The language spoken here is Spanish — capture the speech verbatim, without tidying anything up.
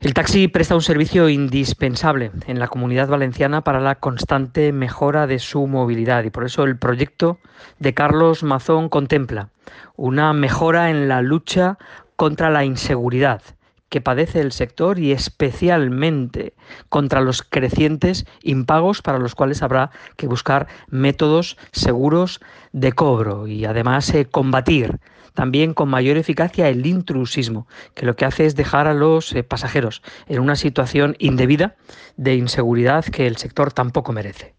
El taxi presta un servicio indispensable en la Comunidad Valenciana para la constante mejora de su movilidad y por eso el proyecto de Carlos Mazón contempla una mejora en la lucha contra la inseguridad que padece el sector y especialmente contra los crecientes impagos para los cuales habrá que buscar métodos seguros de cobro y además eh, combatir también con mayor eficacia el intrusismo, que lo que hace es dejar a los eh, pasajeros en una situación indebida de inseguridad que el sector tampoco merece.